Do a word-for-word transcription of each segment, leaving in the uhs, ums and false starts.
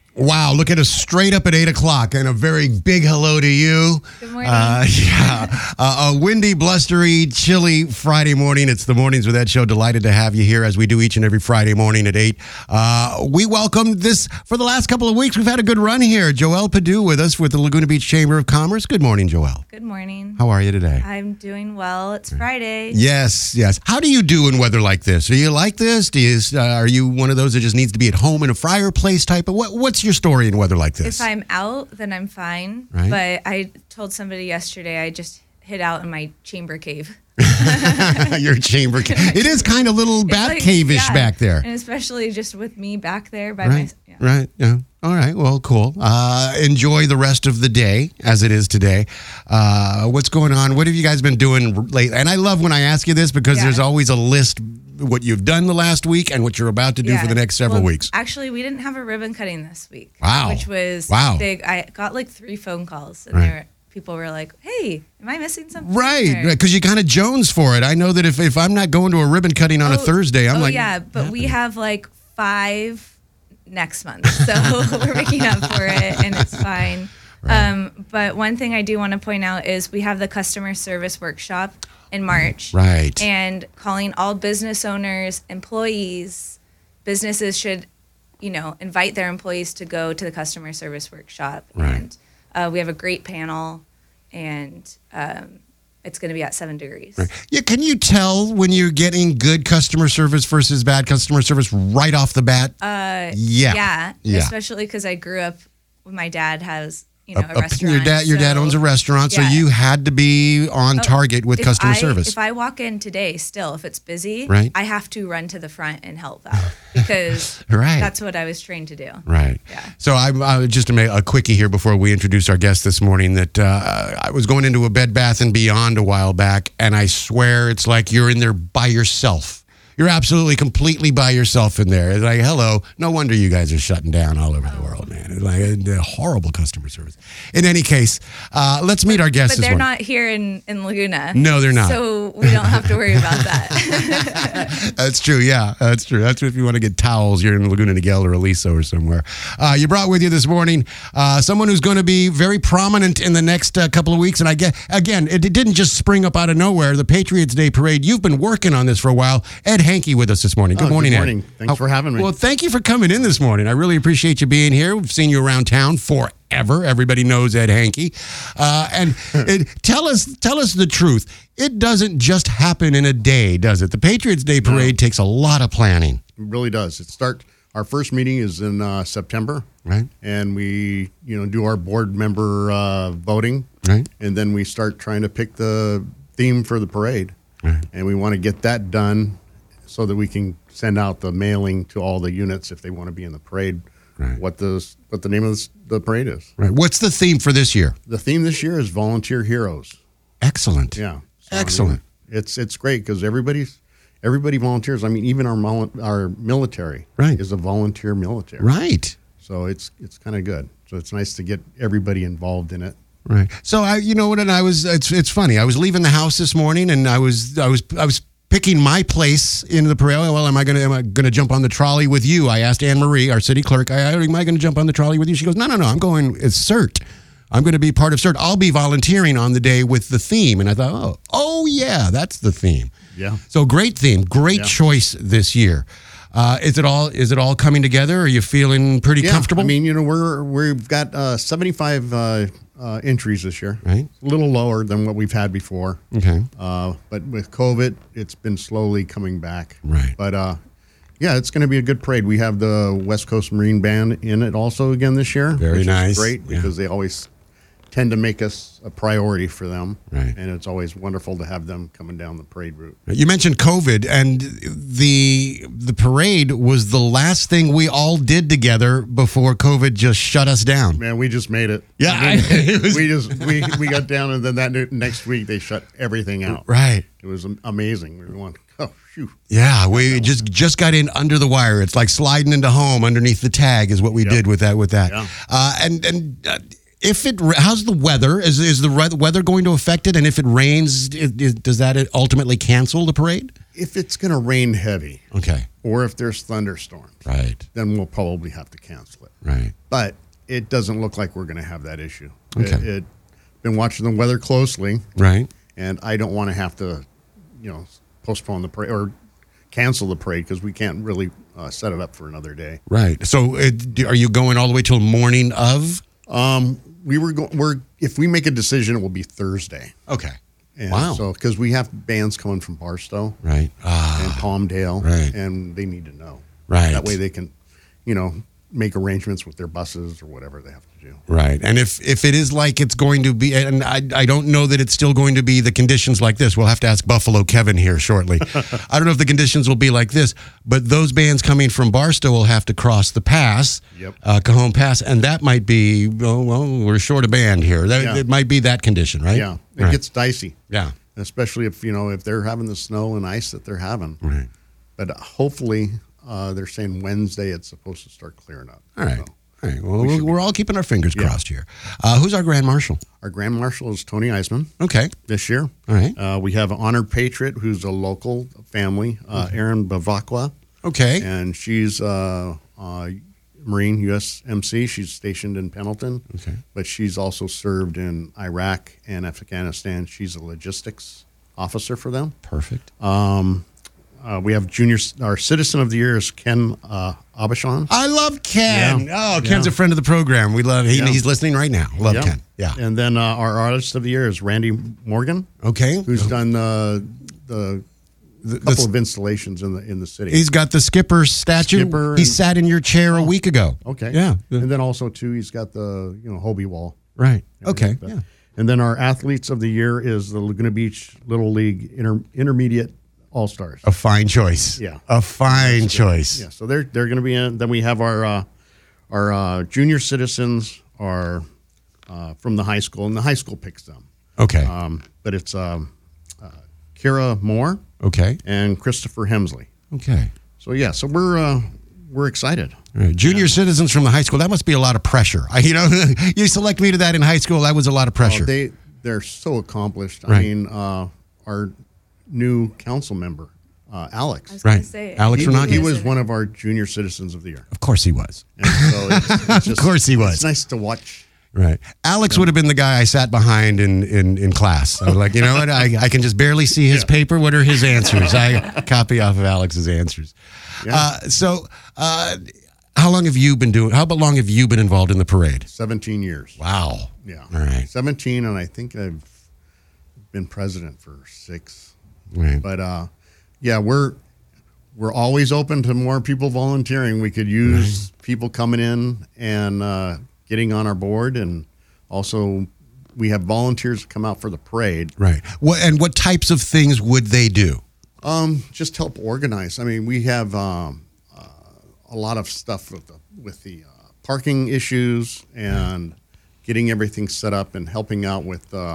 Wow, look at us straight up at eight o'clock, and a very big hello to you. Good morning. Uh, yeah, uh, a windy, blustery, chilly Friday morning. It's the Mornings with Ed show. Delighted to have you here as we do each and every Friday morning at eight. Uh, we welcome this, for the last couple of weeks, we've had a good run here. Joelle Padu with us with the Laguna Beach Chamber of Commerce. Good morning, Joelle. Good morning. How are you today? I'm doing well. It's Friday. Yes, yes. How do you do in weather like this? Do you like this? Do you, uh, are you one of those that just needs to be at home in a fireplace type of, what, what's your story in weather like this? If I'm out, then I'm fine. Right. But I told somebody yesterday I just hid out in my chamber cave. Your chamber cave. It is kind of a little bat like, cave-ish yeah. back there. And especially just with me back there by Right, myself. Yeah. right, yeah. All right, well, cool. Uh, enjoy the rest of the day as it is today. Uh, what's going on? What have you guys been doing lately? And I love when I ask you this because Yeah. there's always a list, what you've done the last week and what you're about to do Yeah. for the next several Well, weeks. Actually, we didn't have a ribbon cutting this week. Wow. Which was Wow. big. I got like three phone calls, and Right. they were, people were like, hey, am I missing something? Right, Or- because you kind of Jones for it. I know that if, if I'm not going to a ribbon cutting on a Oh, Thursday, I'm oh, like, yeah, but we have like five next month, so we're making up for it, and it's fine. Right. Um, but one thing I do want to point out is we have the customer service workshop in March, right. and calling all business owners, employees, businesses should, you know, invite their employees to go to the customer service workshop. Right. And uh, we have a great panel, and um, it's going to be at seven degrees. Right. Yeah, can you tell when you're getting good customer service versus bad customer service right off the bat? Uh, yeah. Yeah. Yeah. Especially because I grew up, my dad has, you know, a, A- restaurant. Your dad, your dad so- owns a restaurant, so yeah. you had to be on Oh, target with if customer I, service. If I walk in today, still, if it's busy, Right. I have to run to the front and help out because Right. that's what I was trained to do. Right. Yeah. So I, I just to make a quickie here before we introduce our guest this morning that uh, I was going into a Bed Bath and Beyond a while back, and I swear it's like you're in there by yourself. You're absolutely completely by yourself in there. It's like, hello, no wonder you guys are shutting down all over the world, man. It's like a, a horrible customer service. In any case, uh, let's meet our guest But this they're morning. not here in, in Laguna. No, they're not. So we don't have to worry about that. That's true. Yeah, that's true. That's if you want to get towels, you're in Laguna Niguel or Aliso or somewhere. Uh, you brought with you this morning uh, someone who's going to be very prominent in the next uh, couple of weeks. And I get, again, it, it didn't just spring up out of nowhere. The Patriots Day Parade, you've been working on this for a while. Ed Hankey with us this morning. Good Oh, morning, good Ed. morning. Thanks for having me. Well, thank you for coming in this morning. I really appreciate you being here. We've seen you around town forever. Everybody knows Ed Hankey. Uh, and it, tell us tell us the truth. It doesn't just happen in a day, does it? The Patriots Day Parade takes a lot of planning. It really does. It start. Our first meeting is in uh, September, Right. and we, you know, do our board member uh, voting, Right. and then we start trying to pick the theme for the parade, Right. and we want to get that done so that we can send out the mailing to all the units if they want to be in the parade. Right. What the what the name of this, the parade is. Right. What's the theme for this year? The theme this year is volunteer heroes. Excellent. Yeah. So, I Excellent. mean, it's it's great because everybody's everybody volunteers. I mean, even our mil- our military Right. is a volunteer military. Right. So it's it's kind of good. So it's nice to get everybody involved in it. Right. So I, you know what? And I was. It's it's funny. I was leaving the house this morning, and I was I was I was picking my place in the parade. Well, am I gonna am I gonna jump on the trolley with you? I asked Anne Marie, our city clerk. I, am I gonna jump on the trolley with you? She goes, no, no, no. I'm going. It's CERT. I'm going to be part of CERT. I'll be volunteering on the day with the theme. And I thought, oh, oh yeah, that's the theme. Yeah. So great theme, great Yeah. choice this year. Uh, is it all is it all coming together? Are you feeling pretty Yeah. comfortable? I mean, you know, we're we've got uh, seventy-five uh, uh, entries this year. Right. A little lower than what we've had before. Okay. Uh, but with COVID, it's been slowly coming back. Right. But uh, yeah, it's going to be a good parade. We have the West Coast Marine Band in it also again this year. Very which nice. Is great Yeah. because they always tend to make us a priority for them. Right. And it's always wonderful to have them coming down the parade route. You mentioned COVID, and the the parade was the last thing we all did together before COVID just shut us down. Man, we just made it. Yeah, I mean, I- it was- we just we, we got down, and then that new- next week they shut everything out. Right. It was am- amazing. We went, oh shoot. Yeah, we just just got in under the wire. It's like sliding into home underneath the tag is what we Yep. did with that with that. Yeah. Uh, and and uh, if it ra- how's the weather? Is is the re- weather going to affect it? And if it rains, it, it, does that ultimately cancel the parade? If it's going to rain heavy, Okay. or if there's thunderstorms, Right. then we'll probably have to cancel it. Right. But it doesn't look like we're going to have that issue. Okay. It, it been watching the weather closely, Right. and I don't want to have to, you know, postpone the parade or cancel the parade because we can't really uh, set it up for another day. Right. So, uh, do- are you going all the way till morning of? Um, we were going. We're if we make a decision, it will be Thursday. Okay. And Wow. So because we have bands coming from Barstow Right. Ah. and Palmdale, Right. and they need to know. Right. That way they can, you know, make arrangements with their buses or whatever they have to do. Right. And if, if it is like it's going to be, and I, I don't know that it's still going to be the conditions like this. We'll have to ask Buffalo Kevin here shortly. I don't know if the conditions will be like this, but those bands coming from Barstow will have to cross the pass, Yep. uh, Cajon Pass, and that might be, oh, well, we're short a band here. That, Yeah. It might be that condition, right? Yeah, it Right. gets dicey, Yeah. especially if you know if they're having the snow and ice that they're having. Right. But hopefully, uh, they're saying Wednesday it's supposed to start clearing up. All right. So, All right. Well, We we should we're all keeping our fingers Yeah. crossed here. Uh, who's our Grand Marshal? our Grand Marshal is Tony Eisman Okay. this year. All right. Uh, we have an honored patriot who's a local family, uh, Erin Bavakwa, Okay. and she's uh, uh, Marine U S M C. She's stationed in Pendleton, Okay. but she's also served in Iraq and Afghanistan. She's a logistics officer for them. Perfect. Um, uh, we have junior. Our citizen of the year is Ken uh, Abishon. I love Ken. Yeah. Oh, Ken's Yeah. a friend of the program. We love. He, Yeah. He's listening right now. Love Yeah. Ken. Yeah. And then uh, our artist of the year is Randy Morgan, Okay. who's done uh, the The- couple the- of installations in the in the city. He's got the skipper statue. Skipper he and- sat in your chair a week ago. Okay. Yeah. And then also too, he's got the you know Hobie wall. Right. Okay. But- Yeah. And then our athletes of the year is the Laguna Beach Little League Inter- Intermediate All Stars. A fine choice. Yeah. A fine choice. Yeah. So they're they're going to be in. Then we have our uh, our uh, junior citizens are uh, from the high school, and the high school picks them. Okay. Um, but it's um, uh, Kira Moore okay. and Christopher Hemsley. Okay. So yeah, so we're uh, we're excited. All right. Junior citizens from the high school. That must be a lot of pressure. I, you know, you select me to that in high school. That was a lot of pressure. Oh, they they're so accomplished. I Right. mean, uh, our new council member, uh, I Alex. was gonna Right. say, Alex He, Renaki. he was one of our junior citizens of the year. Of course he was. And so it's, it's just, course he was. It's nice to watch. Right. Alex would have been the guy I sat behind in, in, in class. I was like, you know what? I, I can just barely see his paper. What are his answers? I copy off of Alex's answers. Yeah. Uh, so, uh, how long have you been doing? How long have you been involved in the parade? seventeen years. Wow. Yeah. All right. seventeen, and I think I've been president for six. Right. But uh, yeah, we're we're always open to more people volunteering. We could use people coming in and uh, getting on our board, and also we have volunteers come out for the parade. Right. What and what types of things would they do? Um, just help organize. I mean, we have um, uh, a lot of stuff with the with the uh, parking issues and getting everything set up and helping out with uh,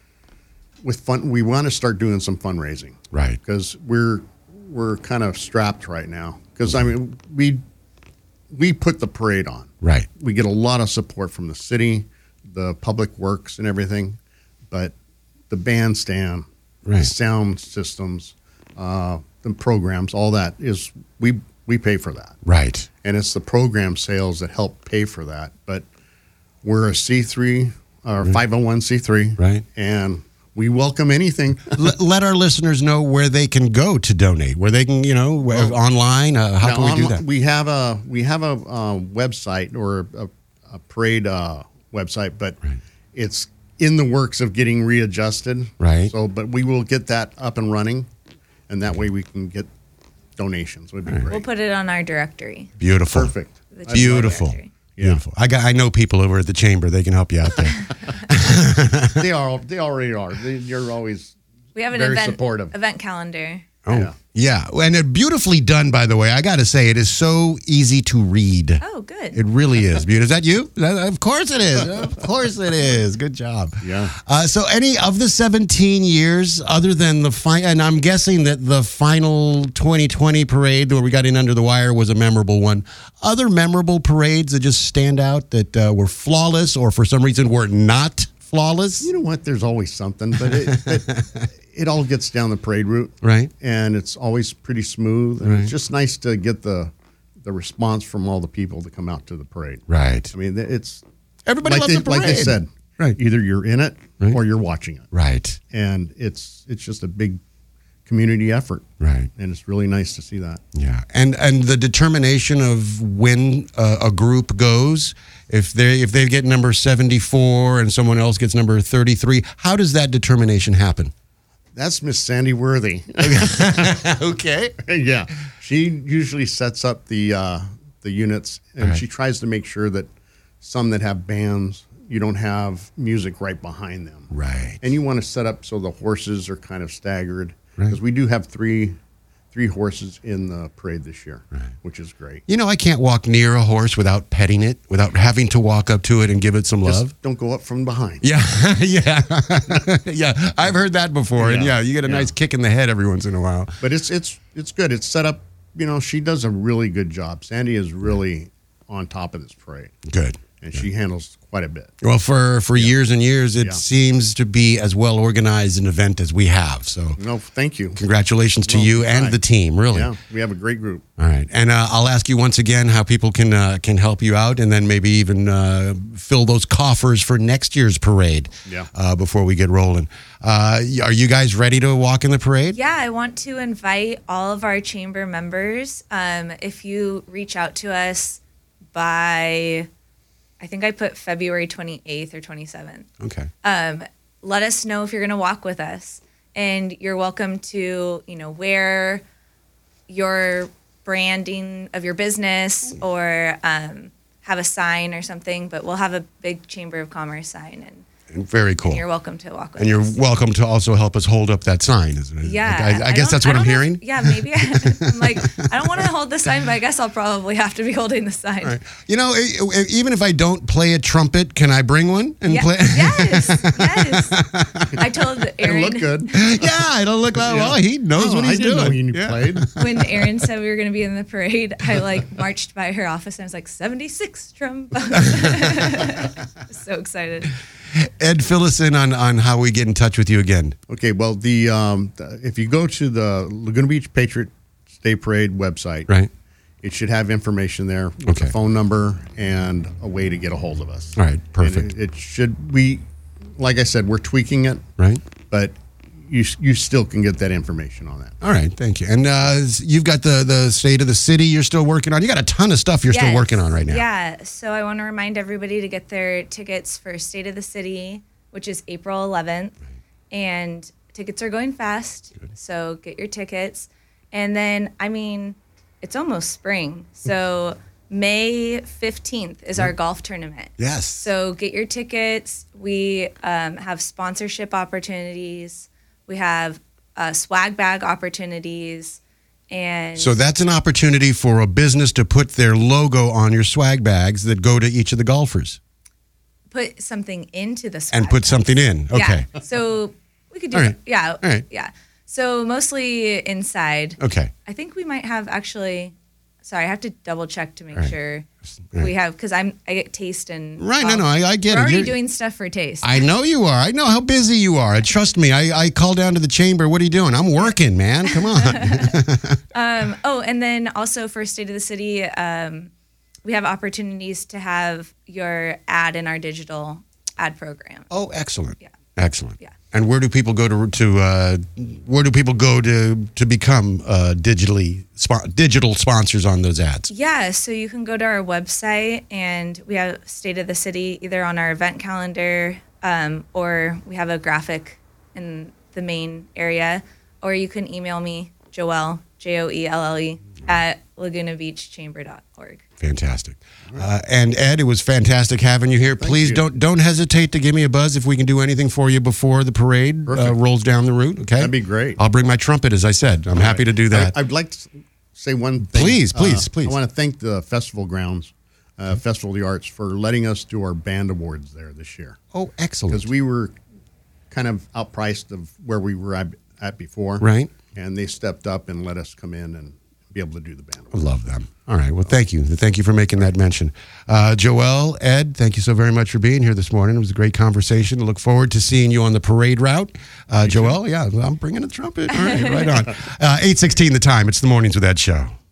with fun. We want to start doing some fundraising, Right. because we're we're kind of strapped right now. Because I mean, we we put the parade on. Right. We get a lot of support from the city, the public works, and everything, but the bandstand, Right. the sound systems, uh, the programs, all that is we we pay for that, Right. and it's the program sales that help pay for that. But we're a C three or five oh one C three, Right. and we welcome anything. let, let our listeners know where they can go to donate. Where they can, you know, where, online. Uh, how Now, can we do onli- that? We have a we have a uh, website or a, a parade uh, website, but it's in the works of getting readjusted. Right. So, but we will get that up and running, and that way we can get donations. Would be we'll great. put it on our directory. Beautiful. Perfect. The chamber Beautiful. directory. Beautiful. I got. I know people over at the chamber. They can help you out there. They are. They already are. They, you're always We have an very event supportive. event calendar. Oh, Yeah. Yeah, and it beautifully done, by the way. I got to say, it is so easy to read. Oh, good. It really is. Beautiful. Is that you? That- Of course it is. Of course it is. Good job. Yeah. Uh, so, any of the seventeen years, other than the final, and I'm guessing that the final twenty twenty parade where we got in under the wire was a memorable one. Other memorable parades that just stand out that uh, were flawless or for some reason were not flawless? You know what? There's always something, but it, it, it all gets down the parade route, Right. and it's always pretty smooth. And Right. it's just nice to get the the response from all the people that come out to the parade. Right. I mean, it's Everybody like loves they, the parade. like they said, Right. Either you're in it Right. or you're watching it, Right. and it's it's just a big community effort, Right. and it's really nice to see that. Yeah, and and the determination of when uh, a group goes, if they if they get number seventy-four and someone else gets number thirty-three, how does that determination happen? That's Miss Sandy Worthy. Okay. Yeah, she usually sets up the uh, the units, and Right. she tries to make sure that some that have bands, you don't have music right behind them, Right. and you want to set up so the horses are kind of staggered, Right. because we do have three three horses in the parade this year, which is great. You know, I can't walk near a horse without petting it, without having to walk up to it and give it some Just love. don't go up from behind. Yeah, yeah, yeah. I've heard that before, and yeah, Yeah. you get a Yeah. nice kick in the head every once in a while. But it's it's it's good. It's set up. You know, she does a really good job. Sandy is really on top of this parade, Good. and she handles quite a bit. Well, for for years and years, it Yeah. seems to be as well organized an event as we have. So, No, thank you. congratulations to Well, you and hi. the team. Really. Yeah, we have a great group. All right, and uh, I'll ask you once again how people can uh, can help you out, and then maybe even uh, fill those coffers for next year's parade. Yeah. Uh, before we get rolling, uh, are you guys ready to walk in the parade? Yeah, I want to invite all of our chamber members. Um, if you reach out to us by, I think I put February twenty-eighth or twenty-seventh. Okay. Um, let us know if you're going to walk with us, and you're welcome to, you know, wear your branding of your business or um, have a sign or something. But we'll have a big Chamber of Commerce sign, and Very cool. you're welcome to walk with And you're us. welcome to also help us hold up that sign, isn't it? Yeah, I, I guess don't- that's what I I'm don't know hearing. if- yeah, maybe. I'm like, I don't want to hold the sign, but I guess I'll probably have to be holding the sign. Right. You know, e- e- even if I don't play a trumpet, can I bring one and Yeah, play? yes, yes. I told It Aaron look good. yeah, it'll look like, well, he knows Oh, what I he's didn't doing. know you Yeah. played. when Aaron said we were going to be in the parade. I like marched by her office and I was like seventy-six trombones. So excited. Ed, fill us in on, on how we get in touch with you again. Okay, well, the, um, the if you go to the Laguna Beach Patriot Day Parade website, Right. it should have information there with Okay. a phone number and a way to get a hold of us. All right, And perfect. It, it should we, like I said, we're tweaking it, Right. but you you still can get that information on that. All right, thank you. And uh, you've got the, the state of the city you're still working on. You got a ton of stuff you're still Yes. working on right now. Yeah. So I want to remind everybody to get their tickets for State of the City, which is April eleventh. And tickets are going fast. So get your tickets. And then, I mean, it's almost spring. So May fifteenth is our golf tournament. Yes. So get your tickets. We um, have sponsorship opportunities. We have uh, swag bag opportunities. And So that's an opportunity for a business to put their logo on your swag bags that go to each of the golfers put something into the swag and put bag. something in. Okay. Yeah. So we could do All that. right. Yeah. All right. Yeah. So mostly inside. Okay. I think we might have actually. Sorry, I have to double check to make Right. sure Right. we have because I'm I get taste and Right, no, no, I- I get we're it. already You're- doing stuff for taste. I know you are. I know how busy you are. Trust me. I, I call down to the chamber. What are you doing? I'm working, man. Come on. Um, oh, and then also for State of the City, um, we have opportunities to have your ad in our digital ad program. Oh, excellent. Yeah. Excellent. Yeah. And where do people go to to uh, where do people go to to become uh, digitally spo- digital sponsors on those ads? Yeah, so you can go to our website and we have State of the City either on our event calendar um, or we have a graphic in the main area, or you can email me, Joelle, J O E L L E, at laguna beach chamber dot org. Fantastic. Uh, and Ed, it was fantastic having you here. Thank Please you. don't don't hesitate to give me a buzz if we can do anything for you before the parade uh, Perfect. rolls down the route. Okay, That'd be great. I'll bring my trumpet, as I said. I'm happy to do that. I, I'd like to say one thing. Please, please, Uh, please. I want to thank the festival grounds, uh, Festival of the Arts, for letting us do our band awards there this year. Oh, excellent. Because we were kind of outpriced of where we were at, at before. Right. And they stepped up and let us come in and be able to do the band I awards. love them. All right. Well, thank you. Thank you for making that mention. Uh, Joelle, Ed, thank you so very much for being here this morning. It was a great conversation. I look forward to seeing you on the parade route. Uh, Joelle, yeah, I'm bringing a trumpet. All right, right on. Uh, eight sixteen the time. It's the Mornings with Ed show.